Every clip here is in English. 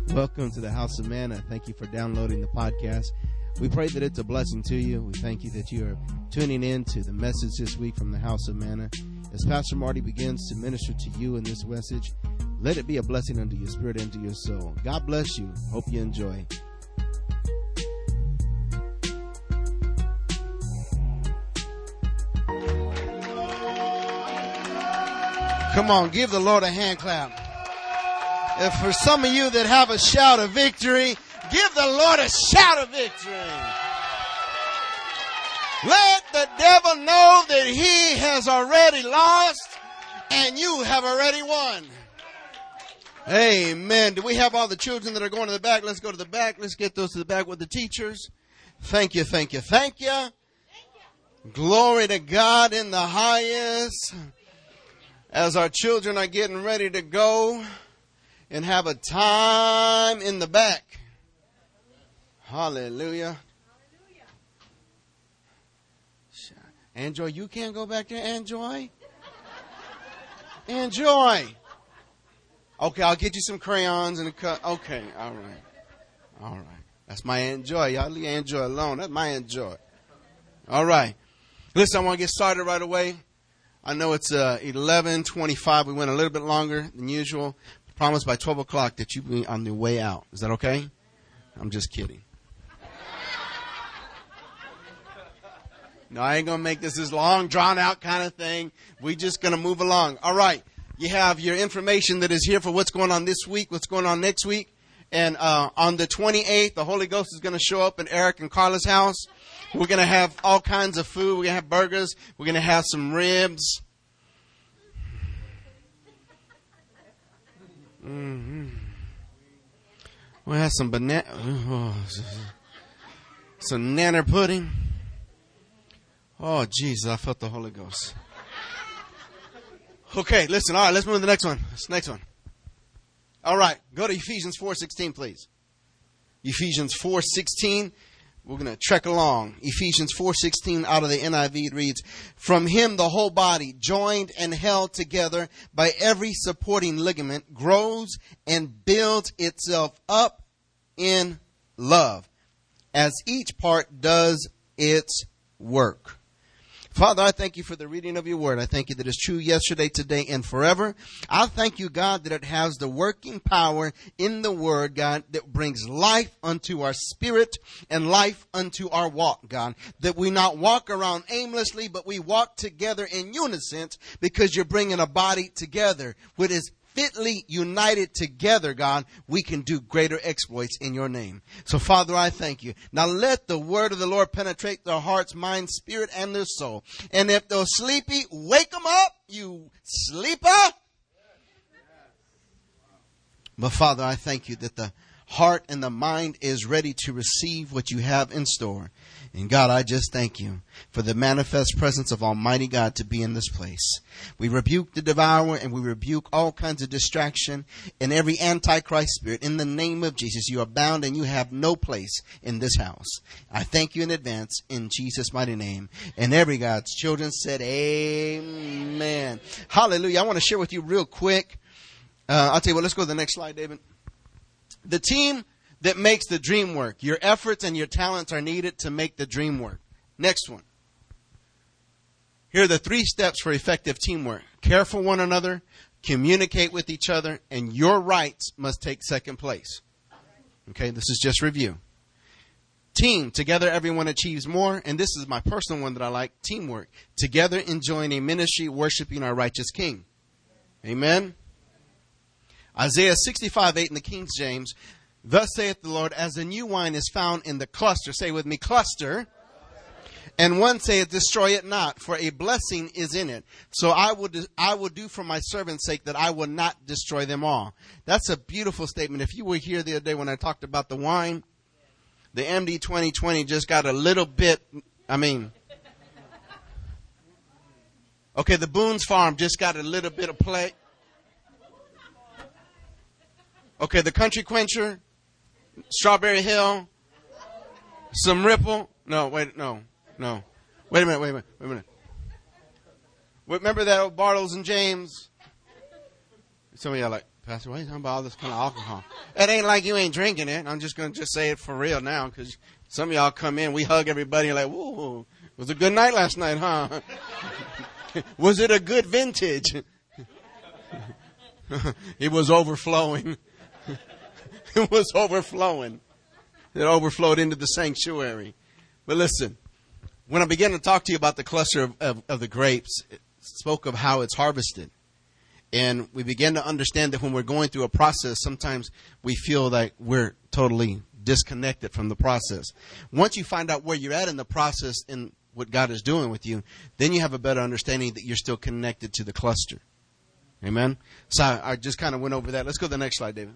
Welcome to the House of Manna. Thank you for downloading the podcast. We pray that it's a blessing to you. We thank you that you are tuning in to the message this week from the House of Manna. As Pastor Marty begins to minister to you in this message, let it be a blessing unto your spirit and to your soul. God bless you. Hope you enjoy. Come on, give the Lord a hand clap. If for some of you that have a shout of victory, give the Lord a shout of victory. Let the devil know that he has already lost and you have already won. Amen. Do we have all the children that are going to the back? Let's go to the back. Let's get those to the back with the teachers. Thank you, thank you, thank you. Glory to God in the highest. As our children are getting ready to go and have a time in the back. Hallelujah. Enjoy, you can't go back there, Enjoy. Enjoy. Okay, I'll get you some crayons and a cut. Okay, all right. All right. That's my Enjoy. Y'all leave Enjoy alone. That's my Enjoy. All right. Listen, I want to get started right away. I know it's 11:25. We went a little bit longer than usual. Promise by 12 o'clock that you'll be on the way out. Is that okay? I'm just kidding. No, I ain't going to make this long, drawn-out kind of thing. We're just going to move along. All right. You have your information that is here for what's going on this week, what's going on next week. And on the 28th, the Holy Ghost is going to show up in Eric and Carla's house. We're going to have all kinds of food. We're going to have burgers. We're going to have some ribs. Mm-hmm. We'll have some some nanner pudding. Oh, Jesus, I felt the Holy Ghost. Okay, listen. All right, let's move to the next one. This next one. All right, go to Ephesians 4:16, please. Ephesians 4:16. We're going to trek along. Ephesians 4:16 out of the NIV, it reads, "From him the whole body, joined and held together by every supporting ligament, grows and builds itself up in love, as each part does its work." Father, I thank you for the reading of your word. I thank you that it's true yesterday, today, and forever. I thank you, God, that it has the working power in the word, God, that brings life unto our spirit and life unto our walk, God. That we not walk around aimlessly, but we walk together in unison because you're bringing a body together. What is fitly united together, God, we can do greater exploits in your name. So, Father, I thank you. Now let the word of the Lord penetrate their hearts, mind, spirit, and their soul. And if they're sleepy, wake them up, you sleeper. But, Father, I thank you that the heart and the mind is ready to receive what you have in store. And God, I just thank you for the manifest presence of Almighty God to be in this place. We rebuke the devourer and we rebuke all kinds of distraction and every antichrist spirit. In the name of Jesus, you are bound and you have no place in this house. I thank you in advance in Jesus' mighty name. And every God's children said, amen. Hallelujah. I want to share with you real quick. I'll tell you what, let's go to the next slide, David. The team that makes the dream work. Your efforts and your talents are needed to make the dream work. Next one. Here are the 3 steps for effective teamwork. Care for one another, communicate with each other, and your rights must take second place. Okay, this is just review. Team, together everyone achieves more. And this is my personal one that I like, teamwork. Together enjoying a ministry, worshiping our righteous King. Amen. Isaiah 65:8 in the King James. "Thus saith the Lord, as the new wine is found in the cluster," say with me, cluster, "and one saith, destroy it not, for a blessing is in it. So I will do for my servant's sake that I will not destroy them all." That's a beautiful statement. If you were here the other day when I talked about the wine, the MD 2020 just got a little bit, okay, the Boone's Farm just got a little bit of play. Okay, the Country Quencher, Strawberry Hill, some Ripple. No. Wait a minute. Remember that old Bartles and James? Some of y'all like, Pastor, why are you talking about all this kind of alcohol? It ain't like you ain't drinking it. I'm just going to just say it for real now, because some of y'all come in, we hug everybody like, whoa, it was a good night last night, huh? Was it a good vintage? It was overflowing. It was overflowing. It overflowed into the sanctuary. But listen, when I began to talk to you about the cluster of the grapes, it spoke of how it's harvested. And we began to understand that when we're going through a process, sometimes we feel like we're totally disconnected from the process. Once you find out where you're at in the process and what God is doing with you, then you have a better understanding that you're still connected to the cluster. Amen? So I just kind of went over that. Let's go to the next slide, David.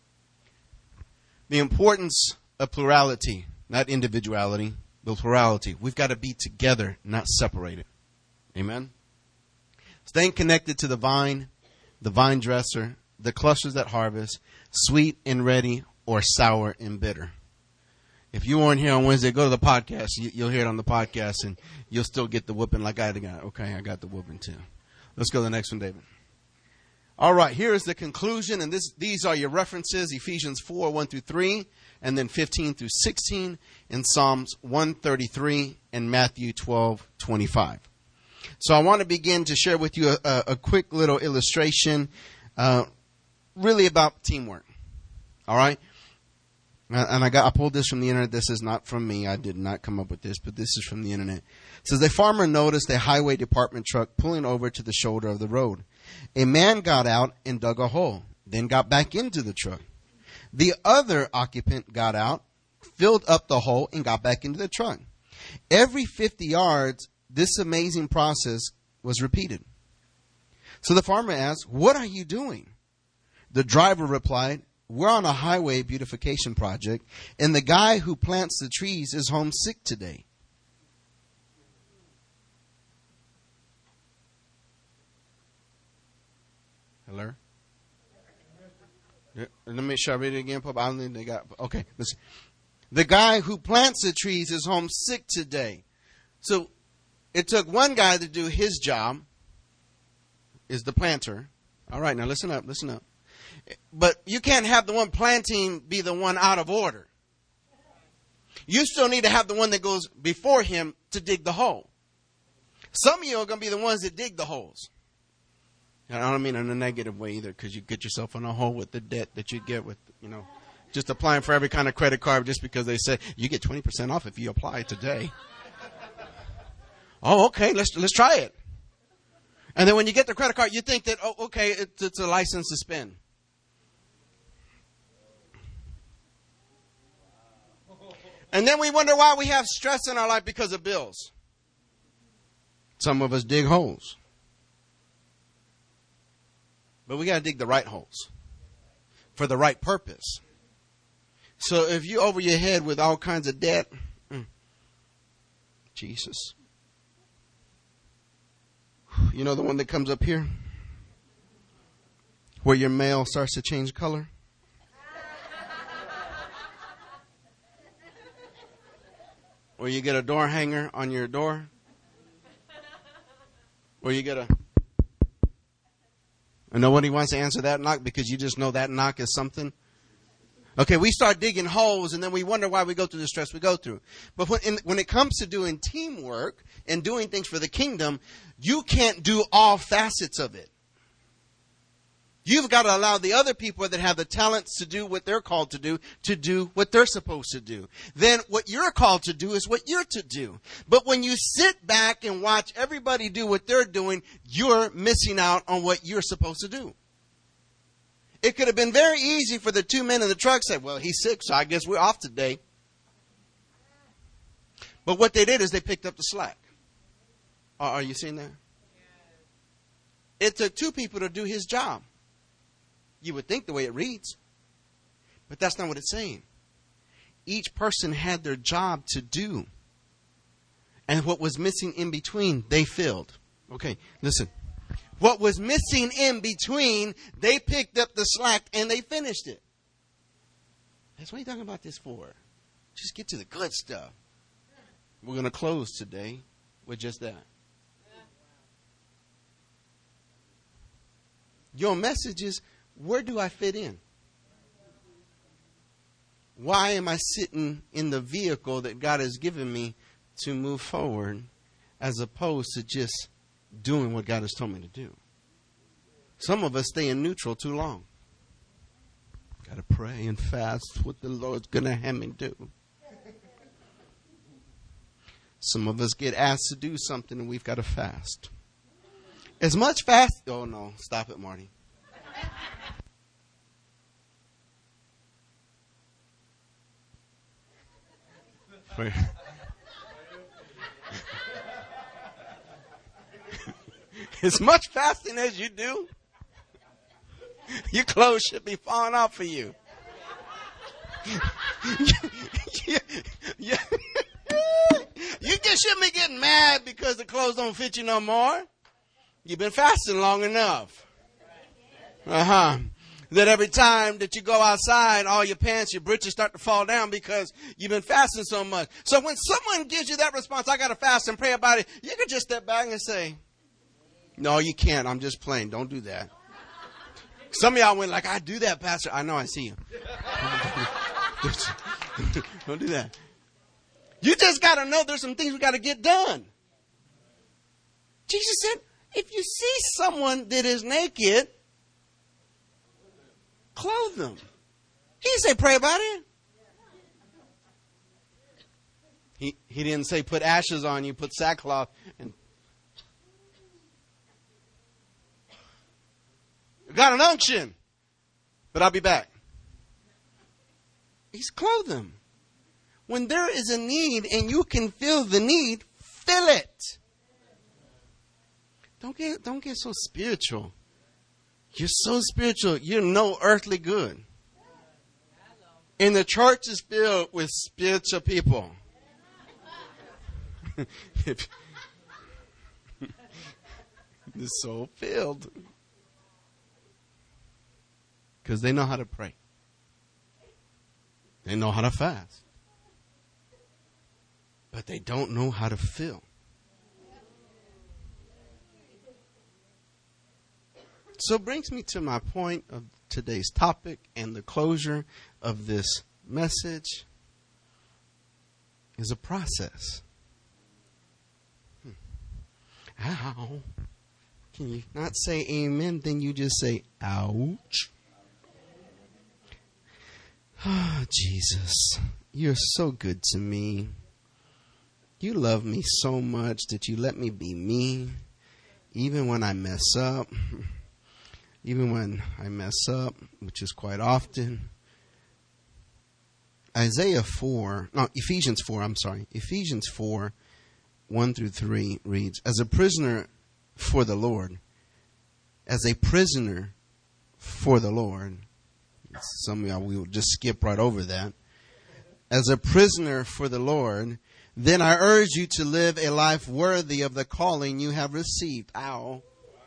The importance of plurality, not individuality, but plurality. We've got to be together, not separated. Amen? Staying connected to the vine dresser, the clusters that harvest, sweet and ready, or sour and bitter. If you weren't here on Wednesday, go to the podcast. You'll hear it on the podcast, and you'll still get the whooping like I got. Okay, I got the whooping too. Let's go to the next one, David. All right, here is the conclusion, and these are your references, Ephesians 4, 1 through 3, and then 15 through 16, and Psalms 133, and Matthew 12, 25. So I want to begin to share with you a quick little illustration, really about teamwork. All right? And I pulled this from the internet. This is not from me. I did not come up with this, but this is from the internet. It says, a farmer noticed a highway department truck pulling over to the shoulder of the road. A man got out and dug a hole, then got back into the truck. The other occupant got out, filled up the hole, and got back into the truck. Every 50 yards, this amazing process was repeated. So the farmer asked, what are you doing? The driver replied, we're on a highway beautification project, and the guy who plants the trees is homesick today. Hello? Let me show read it again, Papa. I don't think they got. Okay, listen. The guy who plants the trees is homesick today. So it took one guy to do his job, is the planter. All right, now listen up, listen up. But you can't have the one planting be the one out of order. You still need to have the one that goes before him to dig the hole. Some of you are going to be the ones that dig the holes. And I don't mean in a negative way either, because you get yourself in a hole with the debt that you get with, just applying for every kind of credit card just because they say you get 20% off if you apply today. Oh, okay, let's try it. And then when you get the credit card, you think that, oh, okay, it's a license to spend. And then we wonder why we have stress in our life because of bills. Some of us dig holes. But we got to dig the right holes for the right purpose. So if you're over your head with all kinds of debt, Jesus. You know the one that comes up here? Where your mail starts to change color? Or you get a door hanger on your door? Or you get and nobody wants to answer that knock because you just know that knock is something. Okay, we start digging holes and then we wonder why we go through the stress we go through. But when it comes to doing teamwork and doing things for the kingdom, you can't do all facets of it. You've got to allow the other people that have the talents to do what they're called to do what they're supposed to do. Then what you're called to do is what you're to do. But when you sit back and watch everybody do what they're doing, you're missing out on what you're supposed to do. It could have been very easy for the two men in the truck to say, well, he's sick, so I guess we're off today. But what they did is they picked up the slack. Are you seeing that? It took two people to do his job. You would think the way it reads. But that's not what it's saying. Each person had their job to do. And what was missing in between, they filled. Okay, listen. What was missing in between, they picked up the slack and they finished it. That's what you're talking about this for. Just get to the good stuff. We're going to close today with just that. Your messages where do I fit in? Why am I sitting in the vehicle that God has given me to move forward as opposed to just doing what God has told me to do? Some of us stay in neutral too long. Got to pray and fast what the Lord's going to have me do. Some of us get asked to do something and we've got to fast. As much fast. Oh, no. Stop it, Marty. As much fasting as you do, your clothes should be falling off for you. You shouldn't be getting mad because the clothes don't fit you no more. You've been fasting long enough. That every time that you go outside, all your pants, your britches start to fall down because you've been fasting so much. So when someone gives you that response, I got to fast and pray about it, you can just step back and say, no, you can't. I'm just playing. Don't do that. Some of y'all went like, I do that, Pastor. I know, I see you. Don't do that. You just got to know there's some things we got to get done. Jesus said, if you see someone that is naked, clothe them. He didn't say pray about it. He didn't say put ashes on you, put sackcloth. And got an unction, but I'll be back. He's clothe them. When there is a need and you can feel the need, fill it. Don't get so spiritual. You're so spiritual, you're no earthly good. And the church is filled with spiritual people. It's so filled. Because they know how to pray. They know how to fast. But they don't know how to fill. So it brings me to my point of today's topic and the closure of this message is a process. Ow. Can you not say amen? Then you just say, ouch. Oh, Jesus, you're so good to me. You love me so much that you let me be me, even when I mess up. Even when I mess up, which is quite often. Ephesians 4, 1-3 reads, as a prisoner for the Lord, some of y'all will just skip right over that. As a prisoner for the Lord, then I urge you to live a life worthy of the calling you have received. Ow.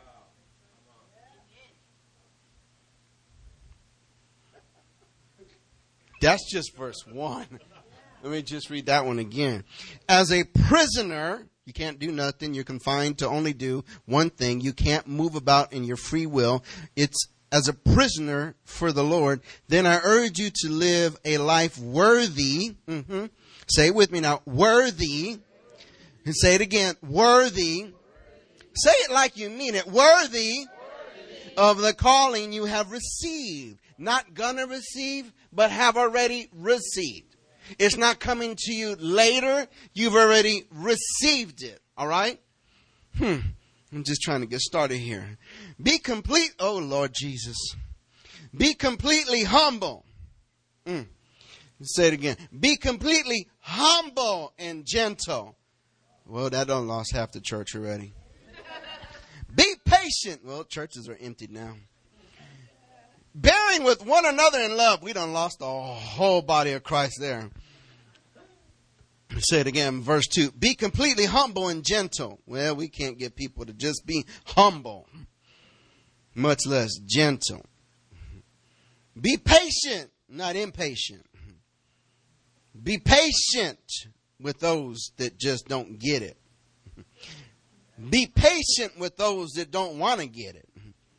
That's just verse 1. Let me just read that one again. As a prisoner, you can't do nothing. You're confined to only do one thing. You can't move about in your free will. It's as a prisoner for the Lord. Then I urge you to live a life worthy. Say it with me now. Worthy. And say it again. Worthy. Say it like you mean it. Worthy of the calling you have received. Not gonna receive, but have already received. It's not coming to you later. You've already received it. All right? I'm just trying to get started here. Be complete. Oh, Lord Jesus. Be completely humble. Say it again. Be completely humble and gentle. Well, that done lost half the church already. Be patient. Well, churches are emptied now. Bearing with one another in love. We done lost the whole body of Christ there. Say it again, verse 2. Be completely humble and gentle. Well, we can't get people to just be humble, much less gentle. Be patient, not impatient. Be patient with those that just don't get it. Be patient with those that don't want to get it.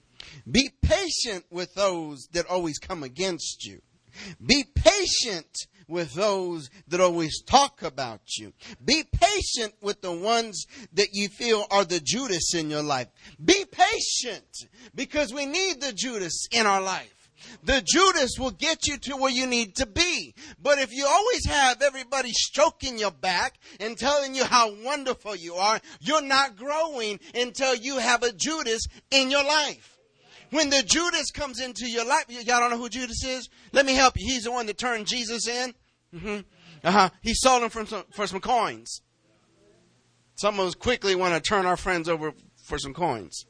Be patient with those that always come against you. Be patient with those that always talk about you. Be patient with the ones that you feel are the Judas in your life. Be patient, because we need the Judas in our life. The Judas will get you to where you need to be. But if you always have everybody stroking your back and telling you how wonderful you are, you're not growing until you have a Judas in your life. When the Judas comes into your life, y'all don't know who Judas is? Let me help you. He's the one that turned Jesus in. He sold him for some coins. Some of us quickly want to turn our friends over for some coins.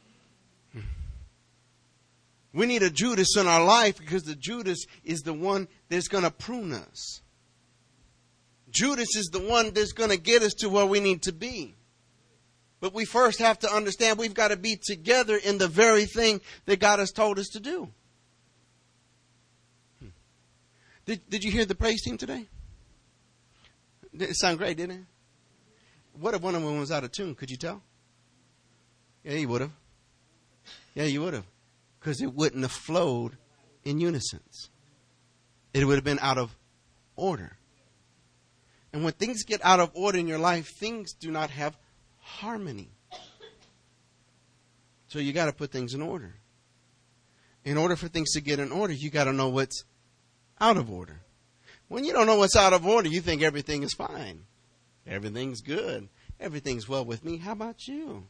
We need a Judas in our life, because the Judas is the one that's going to prune us. Judas is the one that's going to get us to where we need to be. But we first have to understand we've got to be together in the very thing that God has told us to do. Did you hear the praise team today? It sounded great, didn't it? What if one of them was out of tune? Could you tell? Yeah, you would have. Yeah, you would have. Because it wouldn't have flowed in unison. It would have been out of order. And when things get out of order in your life, things do not have harmony. So you got to put things in order. In order for things to get in order, you got to know what's out of order. When you don't know what's out of order, you think everything is fine. Everything's good. Everything's well with me. How about you?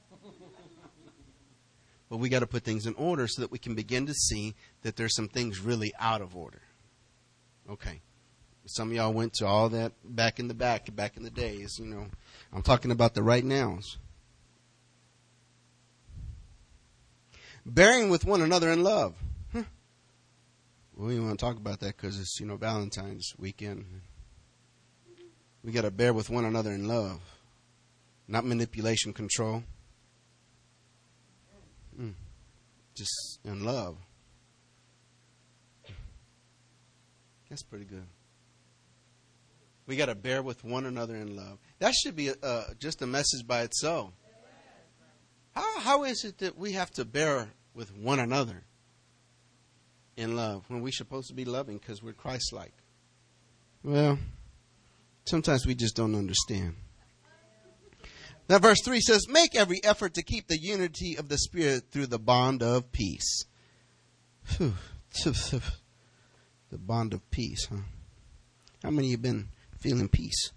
But we got to put things in order so that we can begin to see that there's some things really out of order. Okay. Some of y'all went to all that back in the days, you know. I'm talking about the right nows. Bearing with one another in love. We don't want to talk about that because it's, Valentine's weekend. We got to bear with one another in love. Not manipulation, control. Just in love. That's pretty good. We got to bear with one another in love. That should be just a message by itself. How is it that we have to bear with one another in love when we're supposed to be loving because we're Christ-like? Well, sometimes we just don't understand. Now, verse 3 says, make every effort to keep the unity of the Spirit through the bond of peace. The bond of peace, huh? How many of you have been feeling peace?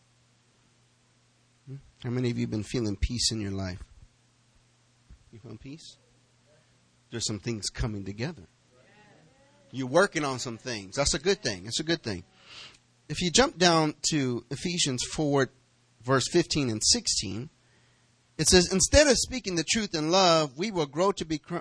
How many of you have been feeling peace in your life? You feeling peace? There's some things coming together. You're working on some things. That's a good thing. It's a good thing. If you jump down to Ephesians 4, verse 15 and 16, it says, instead of speaking the truth in love, we will grow to become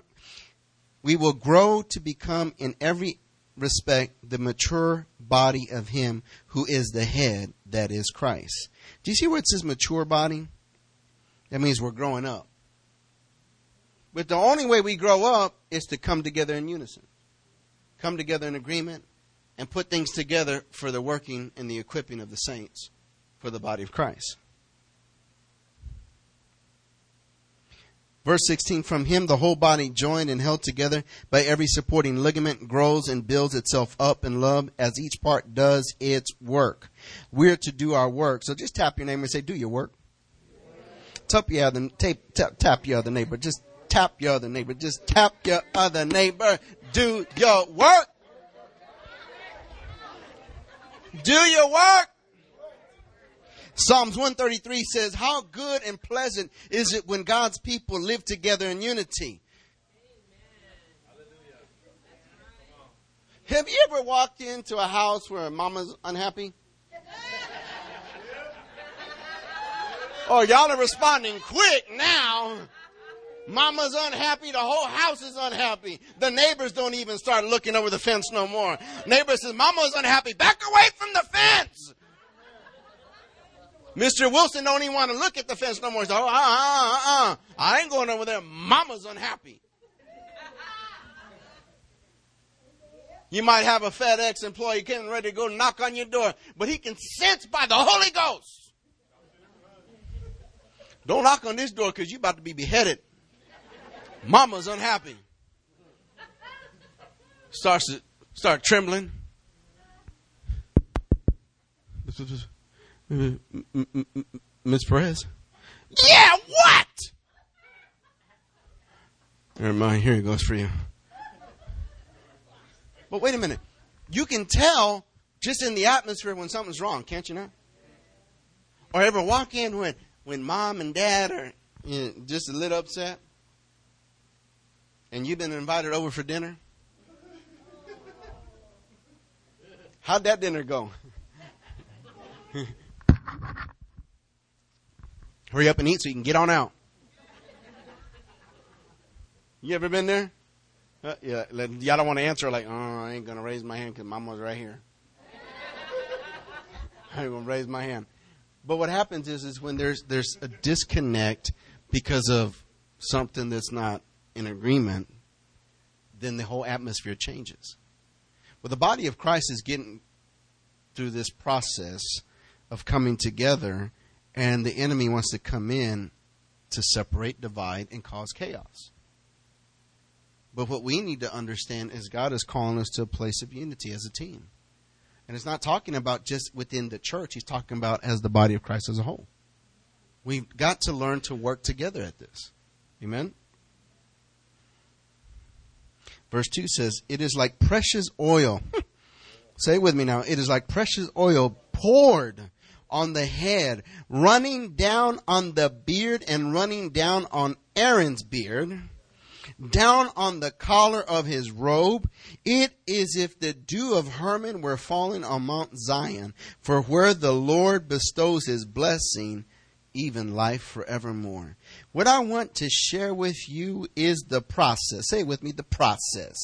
in every respect the mature body of Him who is the head, that is Christ. Do you see where it says mature body? That means we're growing up. But the only way we grow up is to come together in unison. Come together in agreement and put things together for the working and the equipping of the saints for the body of Christ. Verse 16, from Him the whole body joined and held together by every supporting ligament grows and builds itself up in love as each part does its work. We're to do our work. So just tap your neighbor and say, do your work. Tap your other neighbor. Just tap your other neighbor. Just tap your other neighbor. Do your work. Do your work. Psalms 133 says, how good and pleasant is it when God's people live together in unity. Have you ever walked into a house where mama's unhappy? Oh, y'all are responding quick now. Mama's unhappy. The whole house is unhappy. The neighbors don't even start looking over the fence no more. Neighbor says, Mama's unhappy. Back away from the fence. Mr. Wilson don't even want to look at the fence no more. He says, I ain't going over there. Mama's unhappy. You might have a FedEx employee getting ready to go knock on your door, but he can sense by the Holy Ghost. Don't knock on this door because you're about to be beheaded. Mama's unhappy. Start trembling. Miss Perez. Yeah, what? Never mind, here it goes for you. But wait a minute. You can tell just in the atmosphere when something's wrong, can't you now? Or ever walk in when mom and dad are just a little upset and you've been invited over for dinner? How'd that dinner go? Hurry up and eat so you can get on out. You ever been there? Yeah, y'all don't want to answer like, oh, I ain't going to raise my hand because mama's right here. I ain't going to raise my hand. But what happens is when there's a disconnect because of something that's not in agreement, then the whole atmosphere changes. Well, the body of Christ is getting through this process of coming together, and the enemy wants to come in to separate, divide, and cause chaos. But what we need to understand is God is calling us to a place of unity as a team. And it's not talking about just within the church. He's talking about as the body of Christ as a whole. We've got to learn to work together at this. Amen? Verse 2 says, it is like precious oil. Say it with me now. It is like precious oil poured on the head, running down on the beard and running down on Aaron's beard, down on the collar of his robe. It is if the dew of Hermon were falling on Mount Zion, for where the Lord bestows his blessing, even life forevermore. What I want to share with you is the process. Say it with me, the process.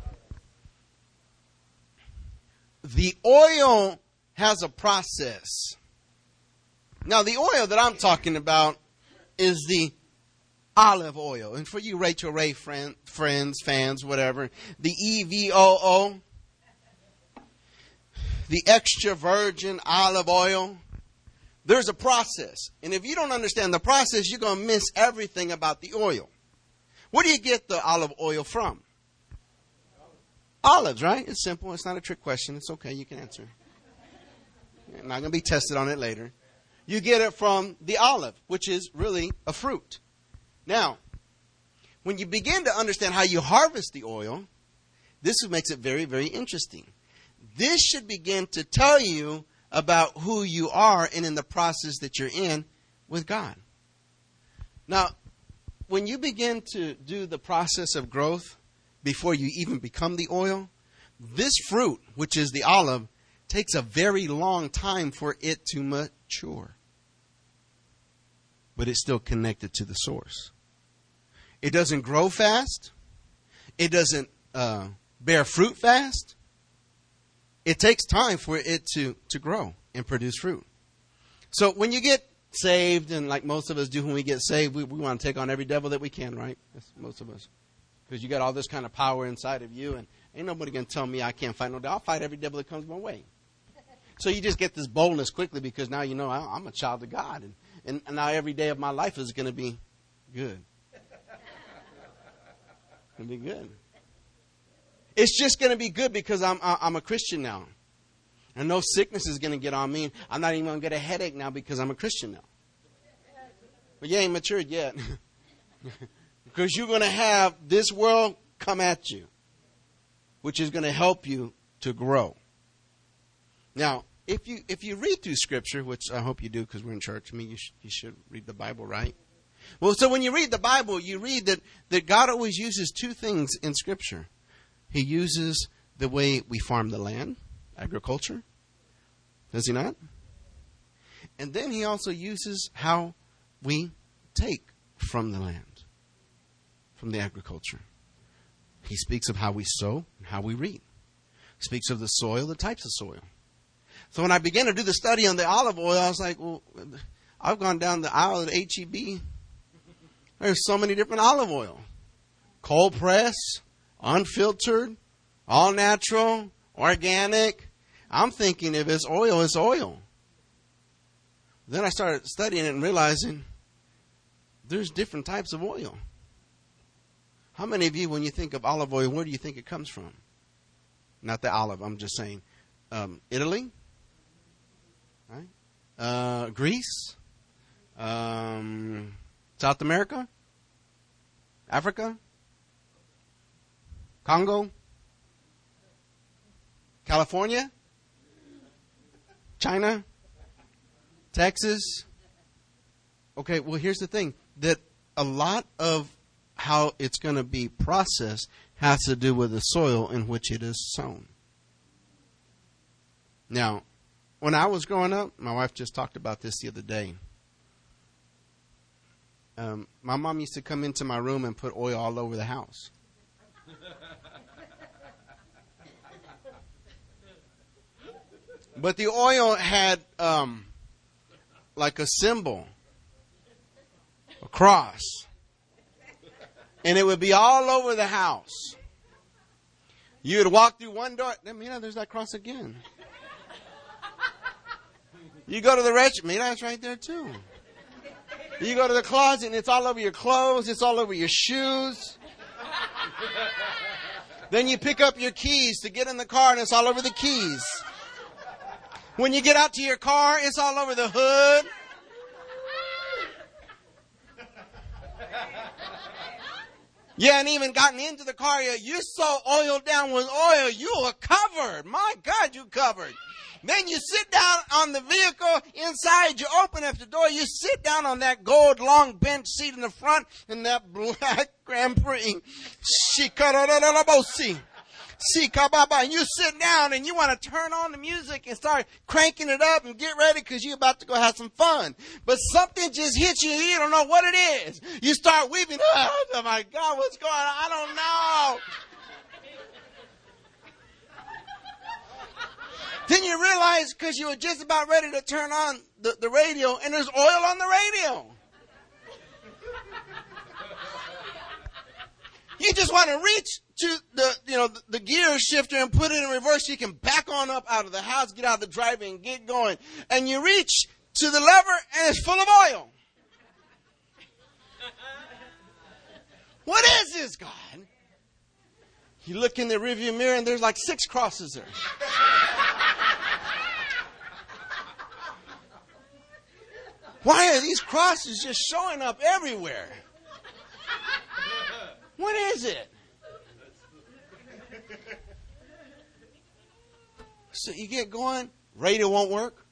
The oil has a process. Now, the oil that I'm talking about is the olive oil. And for you Rachel Ray friends, fans, whatever, the EVOO, the extra virgin olive oil, there's a process. And if you don't understand the process, you're going to miss everything about the oil. Where do you get the olive oil from? Olives, right? It's simple. It's not a trick question. It's okay. You can answer. You're not going to be tested on it later. You get it from the olive, which is really a fruit. Now, when you begin to understand how you harvest the oil, this makes it very, very interesting. This should begin to tell you about who you are and in the process that you're in with God. Now, when you begin to do the process of growth before you even become the oil, this fruit, which is the olive, takes a very long time for it to mature. But it's still connected to the source. It doesn't grow fast. It doesn't bear fruit fast. It takes time for it to grow and produce fruit. So when you get saved, and like most of us do when we get saved, we want to take on every devil that we can, right? That's most of us. Because you got all this kind of power inside of you, and ain't nobody going to tell me I can't fight no devil. I'll fight every devil that comes my way. So you just get this boldness quickly because now you know I'm a child of God. And now every day of my life is going to be good. It's going to be good. It's just going to be good because I'm a Christian now. And no sickness is going to get on me. I'm not even going to get a headache now because I'm a Christian now. But you ain't matured yet. Because you're going to have this world come at you, which is going to help you to grow. Now, if you read through Scripture, which I hope you do because we're in church, I mean, you should read the Bible, right? Well, so when you read the Bible, you read that God always uses two things in Scripture. He uses the way we farm the land, agriculture. Does he not? And then he also uses how we take from the land, from the agriculture. He speaks of how we sow and how we reap. He speaks of the soil, the types of soil. So when I began to do the study on the olive oil, I was like, well, I've gone down the aisle at H-E-B. There's so many different olive oil. Cold press, unfiltered, all natural, organic. I'm thinking if it's oil, it's oil. Then I started studying it and realizing there's different types of oil. How many of you, when you think of olive oil, where do you think it comes from? Not the olive, I'm just saying. Italy? Right? Greece? South America? Africa? Congo? California? China? Texas? Okay, well, here's the thing. That a lot of how it's going to be processed has to do with the soil in which it is sown. Now, when I was growing up, my wife just talked about this the other day. My mom used to come into my room and put oil all over the house. But the oil had like a symbol, a cross. And it would be all over the house. You would walk through one door. There's that cross again. You go to the restroom. That's right there too. You go to the closet and it's all over your clothes. It's all over your shoes. Then you pick up your keys to get in the car and it's all over the keys. When you get out to your car, it's all over the hood. You hadn't even gotten into the car yet. You're so oiled down with oil, you are covered. My God, you covered. Then you sit down on the vehicle inside. You open up the door. You sit down on that gold long bench seat in the front in that black Grand Prix. And you sit down and you want to turn on the music and start cranking it up and get ready because you're about to go have some fun. But something just hits you. You don't know what it is. You start weeping. Oh my God, what's going on? I don't know. Then you realize because you were just about ready to turn on the radio and there's oil on the radio. You just want to reach to the gear shifter and put it in reverse so you can back on up out of the house, get out of the driveway and get going. And you reach to the lever and it's full of oil. What is this, God? You look in the rearview mirror and there's like 6 crosses there. Why are these crosses just showing up everywhere? What is it? So you get going, radio won't work.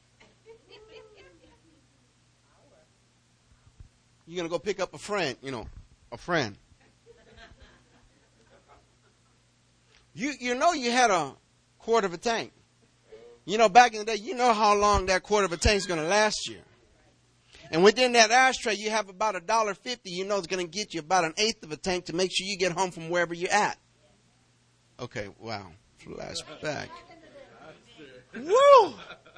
You're going to go pick up a friend. You know you had a quarter of a tank. Back in the day, you know how long that quarter of a tank is going to last you. And within that ashtray, you have about $1.50. You know it's going to get you about 1/8 of a tank to make sure you get home from wherever you're at. Okay, wow. Flashback. Woo!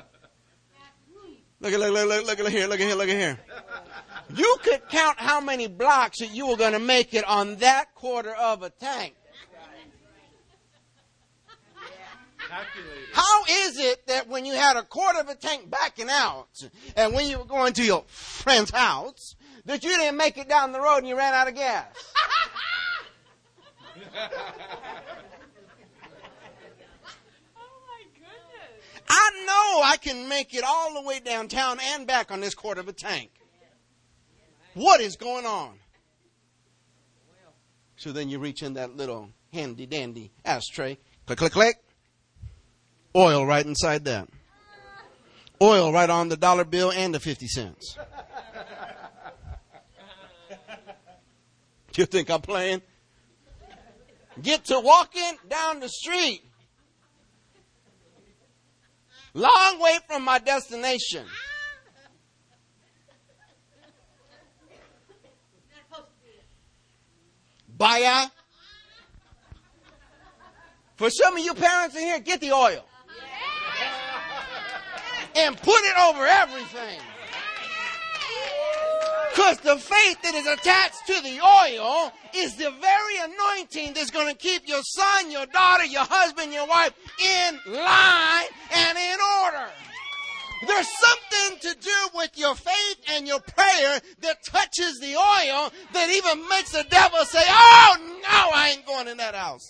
Look at here. You could count how many blocks that you were going to make it on that quarter of a tank. How is it that when you had a quarter of a tank backing out and when you were going to your friend's house that you didn't make it down the road and you ran out of gas? I know I can make it all the way downtown and back on this quarter of a tank. What is going on? So then you reach in that little handy dandy ashtray. Click, click, click. Oil right inside that. Oil right on the dollar bill and the 50 cents. You think I'm playing? Get to walking down the street. Long way from my destination. Baya. For some of you parents in here, get the oil. And put it over everything. Because the faith that is attached to the oil is the very anointing that's going to keep your son, your daughter, your husband, your wife in line and in order. There's something to do with your faith understand your prayer that touches the oil that even makes the devil say, oh, no, I ain't going in that house.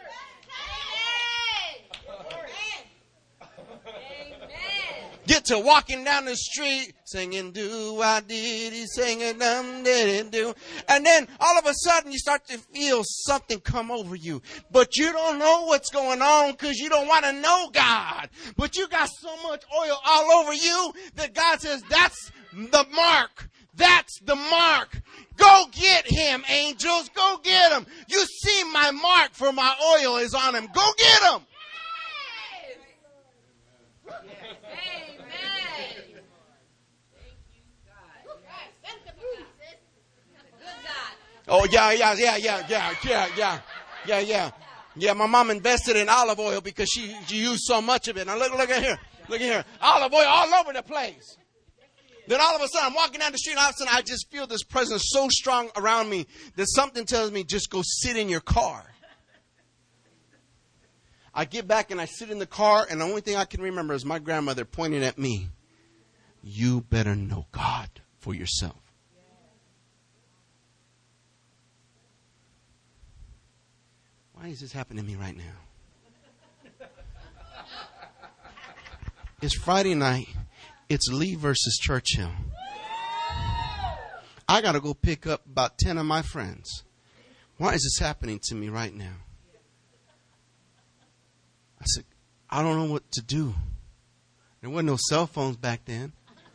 Get to walking down the street singing do I did he singing dum did do, and then all of a sudden you start to feel something come over you, but you don't know what's going on because you don't want to know God, but you got so much oil all over you that God says that's the mark. That's the mark. Go get him, angels. Go get him. You see my mark, for my oil is on him. Go get him. Oh, yeah. My mom invested in olive oil because she used so much of it. Now look at here. Look at here. Olive oil all over the place. Then all of a sudden I'm walking down the street and all of a sudden I just feel this presence so strong around me that something tells me just go sit in your car. I get back and I sit in the car, and the only thing I can remember is my grandmother pointing at me. You better know God for yourself. Why is this happening to me right now? It's Friday night. It's Lee versus Churchill. I got to go pick up about 10 of my friends. Why is this happening to me right now? I said, I don't know what to do. There wasn't no cell phones back then.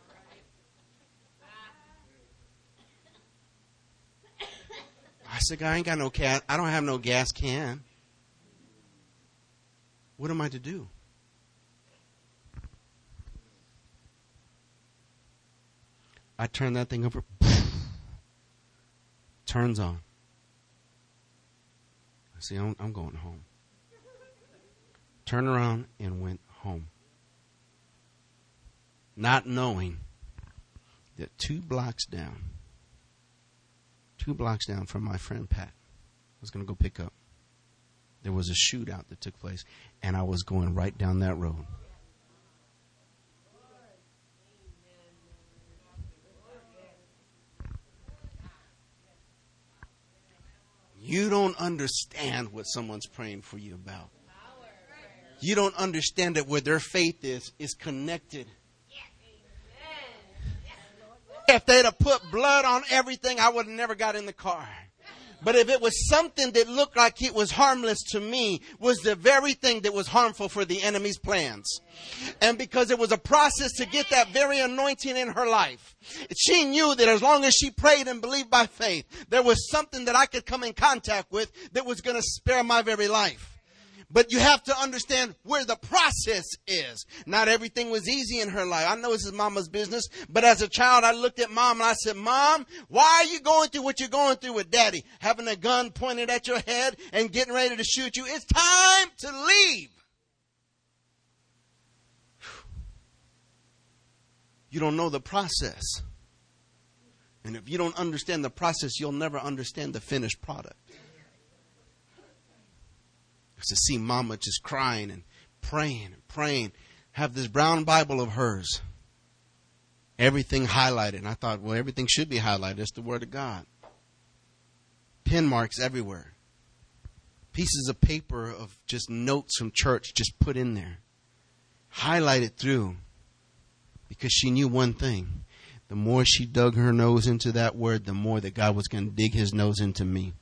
I said, I ain't got no gas. I don't have no gas can. What am I to do? I turn that thing over. Turns on. I say, I'm going home. Turned around and went home. Not knowing that 2 blocks down from my friend Pat, I was going to go pick up. There was a shootout that took place, and I was going right down that road. You don't understand what someone's praying for you about. You don't understand that where their faith is connected. If they'd have put blood on everything, I would have never got in the car. But if it was something that looked like it was harmless to me, was the very thing that was harmful for the enemy's plans. And because it was a process to get that very anointing in her life, she knew that as long as she prayed and believed by faith, there was something that I could come in contact with that was going to spare my very life. But you have to understand where the process is. Not everything was easy in her life. I know this is mama's business, but as a child, I looked at mom and I said, Mom, why are you going through what you're going through with daddy? Having a gun pointed at your head and getting ready to shoot you. It's time to leave. You don't know the process. And if you don't understand the process, you'll never understand the finished product. To see mama just crying and praying, have this brown Bible of hers. Everything highlighted. And I thought, well, everything should be highlighted. It's the Word of God. Pen marks everywhere. Pieces of paper of just notes from church just put in there. Highlighted through. Because she knew one thing. The more she dug her nose into that Word, the more that God was going to dig his nose into me.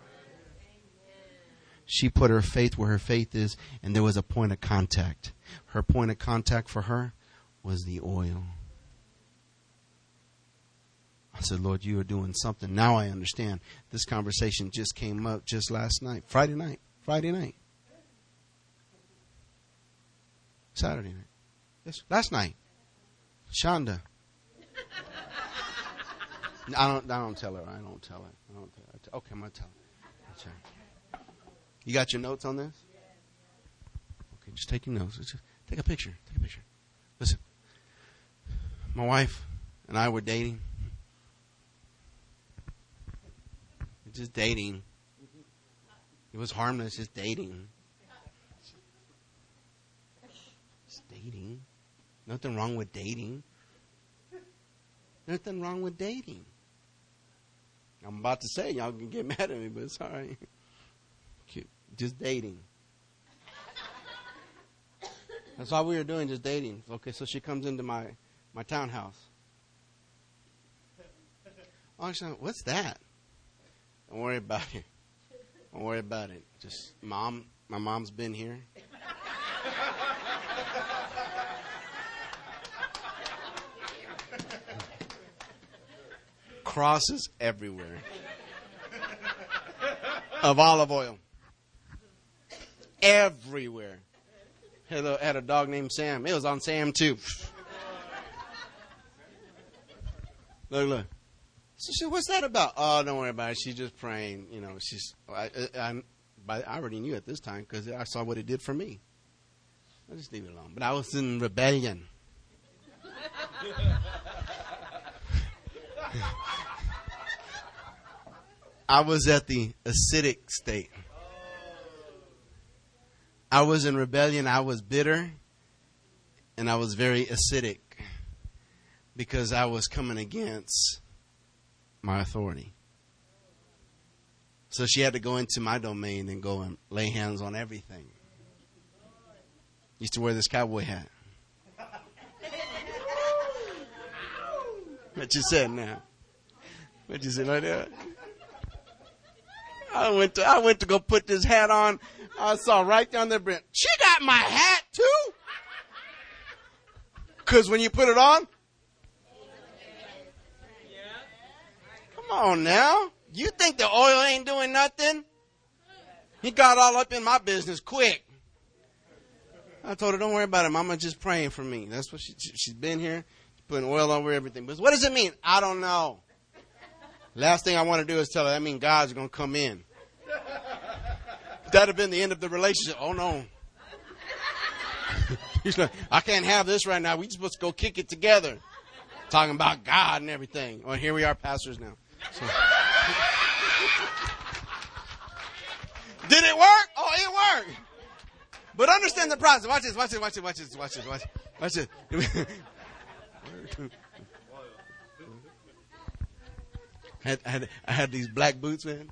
She put her faith where her faith is, and there was a point of contact. Her point of contact for her was the oil. I said, Lord, you are doing something. Now I understand. This conversation just came up just last night. Friday night. Saturday night. Yes, last night. Shonda. I don't tell her. Okay, I'm going to tell her. You got your notes on this? Okay, just take your notes. Just take a picture. Listen. My wife and I were dating. Just dating. It was harmless, just dating. Just dating. Nothing wrong with dating. There's nothing wrong with dating. I'm about to say, y'all can get mad at me, but it's all right. Just dating. That's all we were doing, just dating. Okay, so she comes into my townhouse. Oh, what's that? Don't worry about it. Don't worry about it. Just my mom's been here. Crosses everywhere of olive oil. Everywhere. Had a dog named Sam. It was on Sam too. Look. So she said, what's that about? Oh, don't worry about it. She's just praying. You know, I already knew at this time because I saw what it did for me. I'll just leave it alone. But I was in rebellion. I was at the acidic state. I was in rebellion. I was bitter. And I was very acidic because I was coming against my authority. So she had to go into my domain and go and lay hands on everything. Used to wear this cowboy hat. What you said now? What you said like that? I went to go put this hat on. I saw right down there, Brent. She got my hat too? Because when you put it on, come on now. You think the oil ain't doing nothing? He got all up in my business quick. I told her, don't worry about it. Mama just praying for me. That's what she's been here. Putting oil over everything. But what does it mean? I don't know. Last thing I want to do is tell her that means God's going to come in. That'd have been the end of the relationship. Oh, no. He's like, I can't have this right now. We're supposed to go kick it together. Talking about God and everything. Well, here we are, pastors now. So. Did it work? Oh, it worked. But understand the process. Watch this. I had these black boots, man.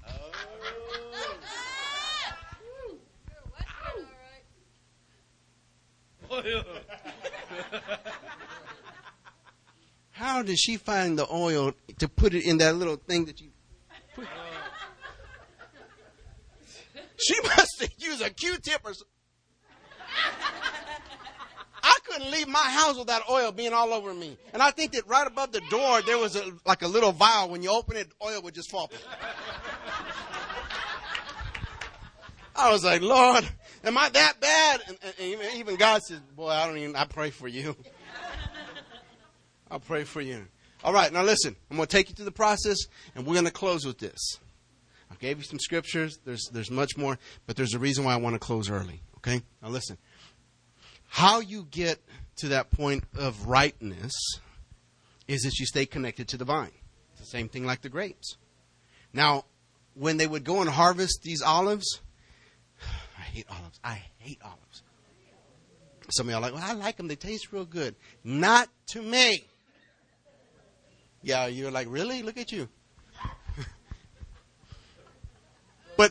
How did she find the oil to put it in that little thing that you put? She must have used a Q-tip or something. I couldn't leave my house without oil being all over me. And I think that right above the door, there was like a little vial. When you open it, oil would just fall. I was like, Lord, am I that bad? And even God says, boy, I pray for you. I'll pray for you. All right, now listen. I'm going to take you through the process, and we're going to close with this. I gave you some scriptures. There's much more, but there's a reason why I want to close early. Okay? Now listen. How you get to that point of rightness is that you stay connected to the vine. It's the same thing like the grapes. Now, when they would go and harvest these olives, I hate olives. Some of y'all are like, well, I like them. They taste real good. Not to me. Yeah, you're like, really? Look at you. But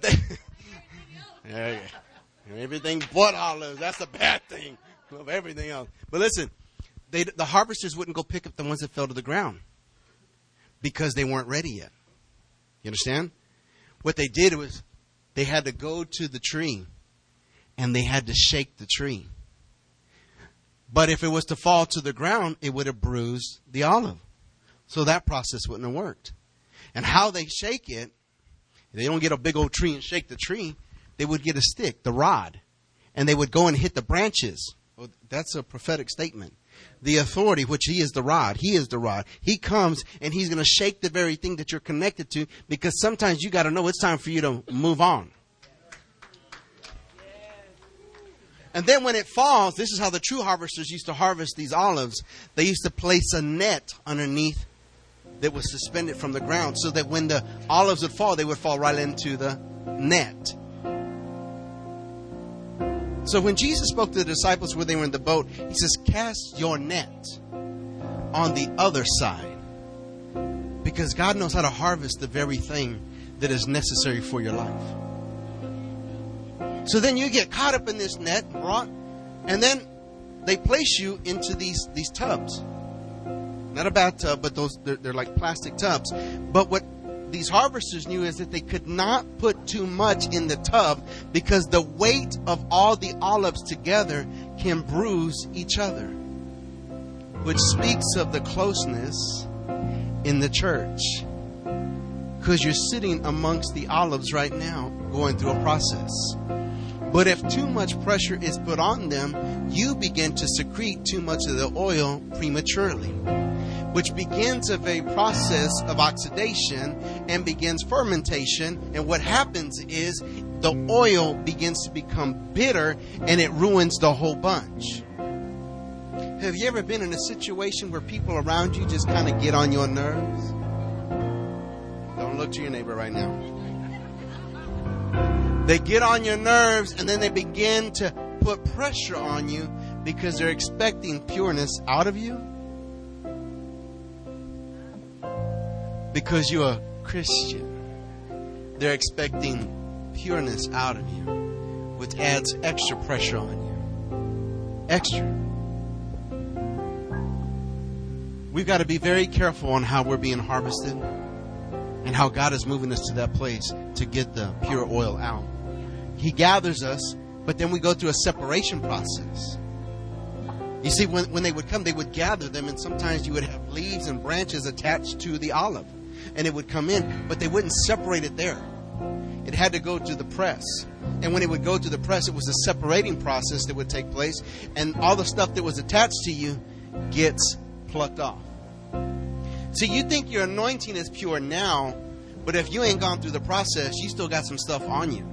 everything but olives. That's the bad thing of everything else. But listen, the harvesters wouldn't go pick up the ones that fell to the ground because they weren't ready yet. You understand? What they did was they had to go to the tree and they had to shake the tree. But if it was to fall to the ground, it would have bruised the olive. So that process wouldn't have worked. And how they shake it, they don't get a big old tree and shake the tree. They would get a stick, the rod, and they would go and hit the branches. Well, that's a prophetic statement. The authority, which he is the rod. He is the rod. He comes and he's going to shake the very thing that you're connected to, because sometimes you got to know it's time for you to move on. And then when it falls, this is how the true harvesters used to harvest these olives. They used to place a net underneath that was suspended from the ground so that when the olives would fall, they would fall right into the net. So when Jesus spoke to the disciples when they were in the boat, he says, cast your net on the other side. Because God knows how to harvest the very thing that is necessary for your life. So then you get caught up in this net, and then they place you into these tubs. Not a bathtub, but they're like plastic tubs. But what these harvesters knew is that they could not put too much in the tub, because the weight of all the olives together can bruise each other. Which speaks of the closeness in the church. Because you're sitting amongst the olives right now, going through a process. But if too much pressure is put on them, you begin to secrete too much of the oil prematurely, which begins a very process of oxidation and begins fermentation. And what happens is the oil begins to become bitter, and it ruins the whole bunch. Have you ever been in a situation where people around you just kind of get on your nerves? Don't look to your neighbor right now. They get on your nerves, and then they begin to put pressure on you because they're expecting pureness out of you. Because you're a Christian, they're expecting pureness out of you, which adds extra pressure on you. Extra. We've got to be very careful on how we're being harvested and how God is moving us to that place to get the pure oil out. He gathers us, but then we go through a separation process. You see, when they would come, they would gather them, and sometimes you would have leaves and branches attached to the olive, and it would come in, but they wouldn't separate it there. It had to go to the press. And when it would go to the press, it was a separating process that would take place, and all the stuff that was attached to you gets plucked off. See, you think your anointing is pure now, but if you ain't gone through the process, you still got some stuff on you.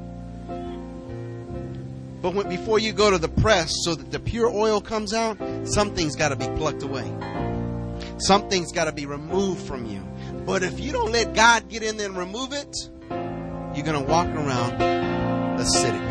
But before you go to the press so that the pure oil comes out, something's got to be plucked away. Something's got to be removed from you. But if you don't let God get in there and remove it, you're going to walk around acidic,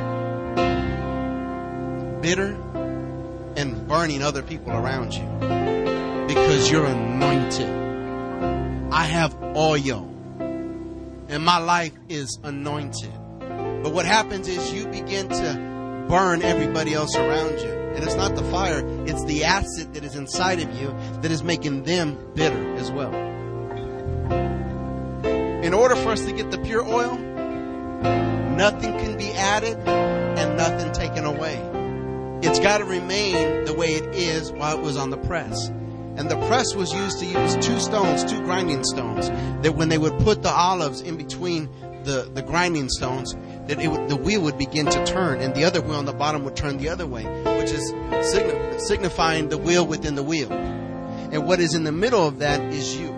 bitter, and burning other people around you because you're anointed. I have oil, and my life is anointed. But what happens is you begin to burn everybody else around you. And it's not the fire, it's the acid that is inside of you that is making them bitter as well. In order for us to get the pure oil, nothing can be added and nothing taken away. It's got to remain the way it is while it was on the press. And the press was used to use two grinding stones, that when they would put the olives in between the grinding stones, that the wheel would begin to turn, and the other wheel on the bottom would turn the other way, which is signifying the wheel within the wheel. And what is in the middle of that is you.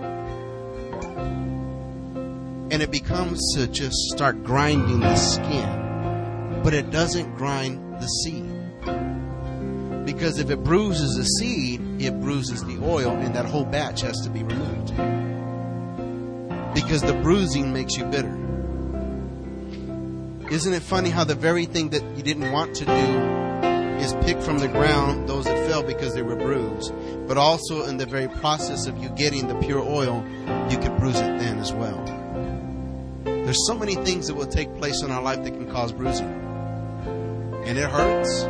And it becomes to just start grinding the skin, but it doesn't grind the seed. Because if it bruises the seed, it bruises the oil, and that whole batch has to be removed. Because the bruising makes you bitter. Isn't it funny how the very thing that you didn't want to do is pick from the ground those that fell because they were bruised? But also in the very process of you getting the pure oil, you could bruise it then as well. There's so many things that will take place in our life that can cause bruising. And it hurts.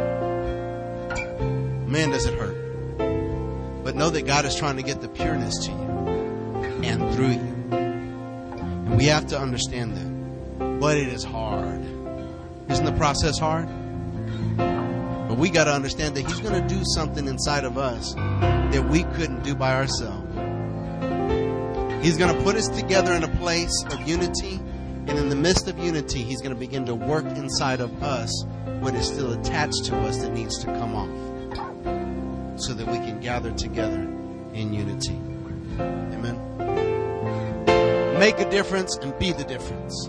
Man, does it hurt. But know that God is trying to get the pureness to you and through you. And we have to understand that. But it is hard. Isn't the process hard? But we got to understand that He's going to do something inside of us that we couldn't do by ourselves. He's going to put us together in a place of unity. And in the midst of unity, He's going to begin to work inside of us what is still attached to us that needs to come off, so that we can gather together in unity. Amen. Make a difference and be the difference.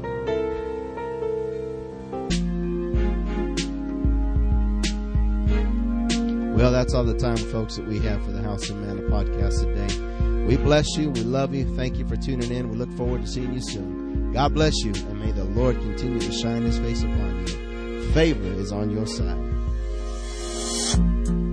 Well, that's all the time, folks, that we have for the House of Manna podcast today. We bless you. We love you. Thank you for tuning in. We look forward to seeing you soon. God bless you, and may the Lord continue to shine His face upon you. Favor is on your side.